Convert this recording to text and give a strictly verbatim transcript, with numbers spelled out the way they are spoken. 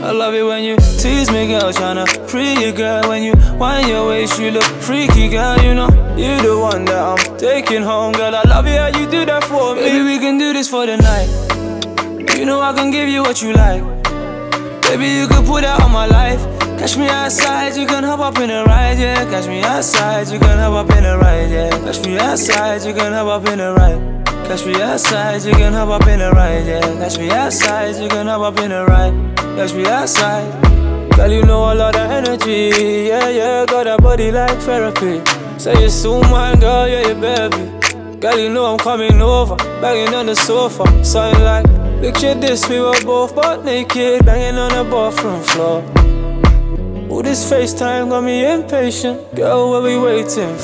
I love it when you tease me, girl, tryna free you, girl. When you wind your waist, you look freaky, girl. You know you the one that I'm taking home, girl. I love you how you do that for me. Baby, we can do this for the night. You know I can give you what you like. Baby, you can put that on my life. Catch me outside, you can hop up in a ride, yeah. Catch me outside, you can hop up in a ride, yeah. Catch me outside, you can hop up in a ride. Catch me outside, you can hop up in a ride, yeah. Catch me outside, you can hop up in a ride. Catch me outside. Girl, you know a lot of energy, yeah, yeah. Got a body like therapy. Say you're so mine, girl, yeah, you baby. Girl, you know I'm coming over, banging on the sofa. Something like, picture this, we were both butt naked, banging on the bathroom floor. Ooh, this FaceTime got me impatient. Girl, what we waiting for?